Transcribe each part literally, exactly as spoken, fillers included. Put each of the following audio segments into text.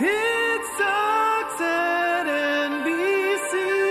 It sucks at N B C.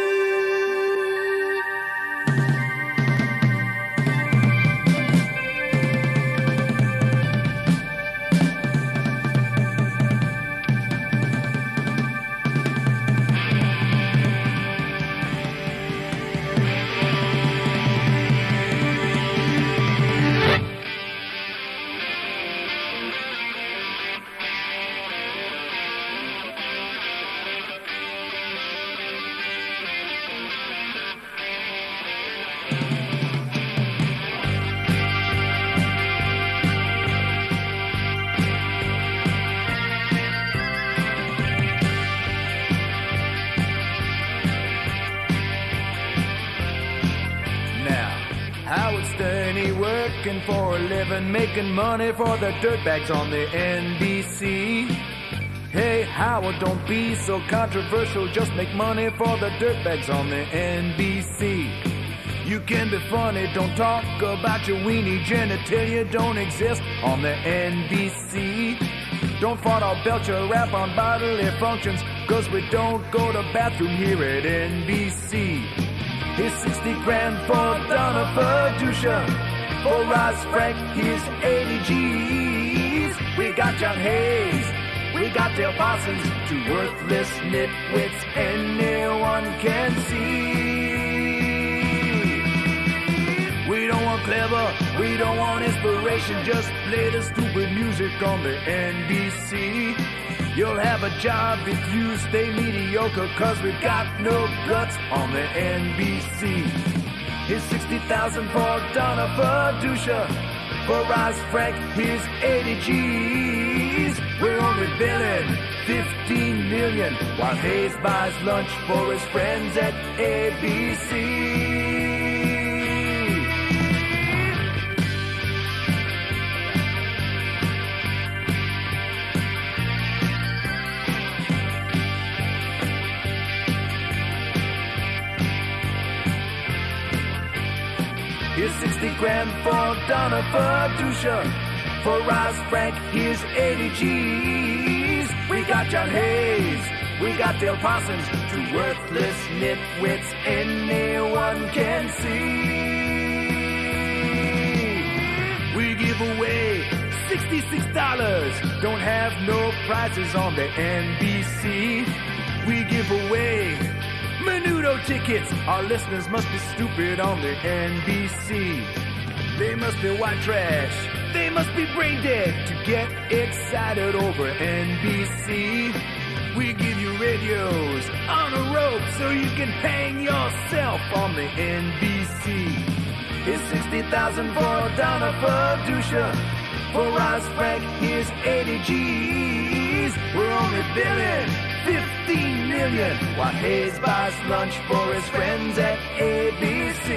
Howard Stern, he working for a living, making money for the dirtbags on the N B C. Hey, Howard, don't be so controversial, just make money for the dirtbags on the N B C. You can be funny, don't talk about your weenie genitalia, don't exist on the N B C. Don't fart or belch or rap on bodily functions, cause we don't go to bathroom here at N B C. Here's sixty grand for Donna Fadusha. For Ross Frank, here's eighty G's. We got John Hayes, we got Dale Parsons, two worthless nitwits anyone can see. We don't want clever, we don't want inspiration, just play the stupid music on the N B C. You'll have a job if you stay mediocre, cause we've got no guts on the N B C. Here's sixty thousand for Donna Fadusha. For Ross Frank, here's eighty G's. We're only billing fifteen million, while Hayes buys lunch for his friends at A B C. Here's sixty grand for Donna Fadusha. For Ross Frank, here's eighty G's. We got John Hayes, we got Dale Parsons, two worthless nitwits anyone can see. We give away sixty-six dollars, don't have no prizes on the N B C. We give away Menudo tickets, our listeners must be stupid on the N B C. They must be white trash, they must be brain dead to get excited over N B C. We give you radios on a rope so you can hang yourself on the N B C. Here's sixty thousand for Donna Fadusha. For Ross Frank, here's eighty G's. We're only billing fifteen million, while Hayes buys lunch for his friends at A B C.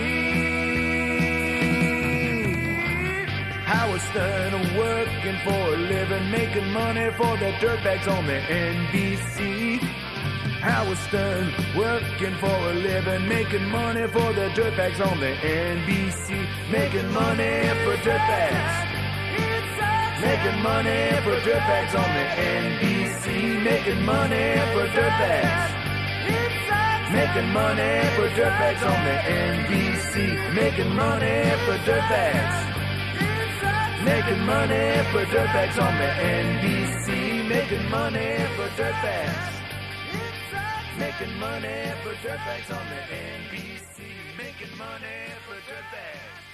Howard Stern working for a living, making money for the dirtbags on the N B C. Howard Stern working for a living, making money for the dirtbags on the N B C. Making money for dirtbags, making money for dirtbags on the N B C. Making money for dirtbags, making money for dirtbags on the N B C. Making money for dirtbags, making money for dirtbags on the N B C. Making money for dirtbags, making money for dirtbags on the N B C. Making money for dirtbags.